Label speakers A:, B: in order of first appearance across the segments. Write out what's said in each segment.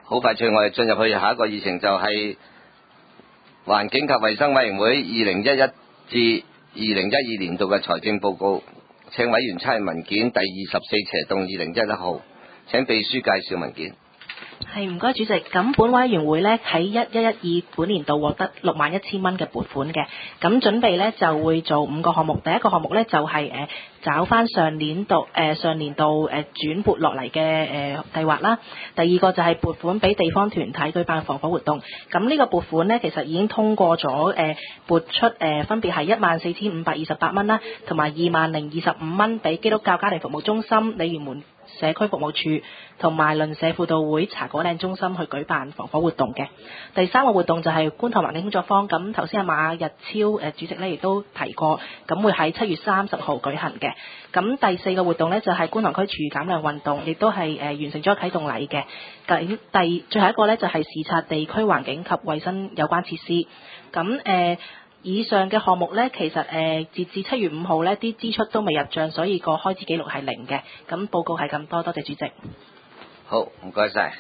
A: 好快脆，我哋進入去下一個議程，就係環境及衛生委員會2011至2012年度嘅財政報告，請委員參閱文件第24/2011號，請秘書介紹文件。
B: 係，唔該主席。咁本委員會呢喺1112本年度獲得61000蚊嘅撥款嘅，咁準備呢就會做5個項目。第一個項目呢就係找翻上年度轉撥落嚟嘅計劃啦。第二個就係撥款俾地方團體舉辦防火活動。咁呢個撥款呢，其實已經通過咗撥出分別係14528蚊啦，同埋20025蚊俾基督教家庭服務中心、鯉魚門社區服務處同埋鄰舍輔導會茶果嶺中心去舉辦防火活動嘅。第三個活動就係觀塘環境工作坊，咁頭先馬日超主席呢亦都提過，咁會喺7月30號舉行嘅。咁第四個活動呢，就係觀塘區廚餘減量運動，亦都係完成咗啟動禮嘅。最後一個呢，就係視察地區環境及衛生有關設施。咁以上嘅項目呢，其實截至7月5號呢啲支出都未入帳，所以個開支記錄係0嘅。咁報告係咁多，多謝主席。
A: 好，唔該晒。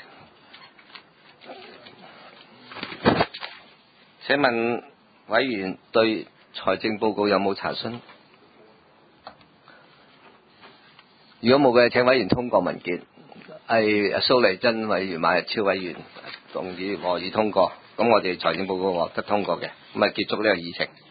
A: 請問委員對財政報告有冇查詢？如果冇嘅，請委員通過文件。係蘇麗珍委員、馬日超委員動議獲議通過，咁我哋財政報告獲得通過嘅，咁啊結束呢個議程。